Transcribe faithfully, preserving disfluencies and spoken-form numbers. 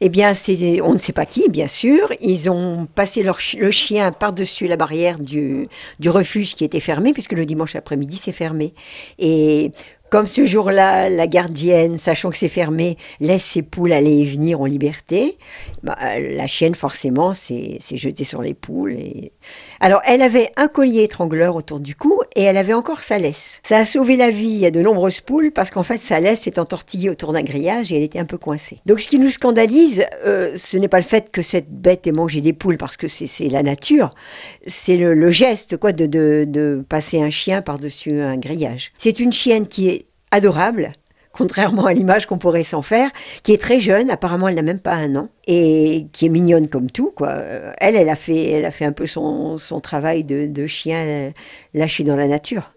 Eh bien, c'est, on ne sait pas qui, bien sûr. Ils ont passé leur, chi- le chien par-dessus la barrière du, du refuge qui était fermé, puisque le dimanche après-midi, c'est fermé. Et comme ce jour-là, la gardienne, sachant que c'est fermé, laisse ses poules aller et venir en liberté, bah, euh, la chienne, forcément, s'est, s'est jetée sur les poules. Et... Alors, elle avait un collier étrangleur autour du cou et elle avait encore sa laisse. Ça a sauvé la vie à de nombreuses poules parce qu'en fait, sa laisse s'est entortillée autour d'un grillage et elle était un peu coincée. Donc, ce qui nous scandalise, euh, ce n'est pas le fait que cette bête ait mangé des poules parce que c'est, c'est la nature, c'est le, le geste quoi, de, de, de passer un chien par-dessus un grillage. C'est une chienne qui est adorable, contrairement à l'image qu'on pourrait s'en faire, qui est très jeune, apparemment elle n'a même pas un an, et qui est mignonne comme tout, quoi. Elle, elle a fait, elle a fait un peu son, son travail de, de chien lâché dans la nature.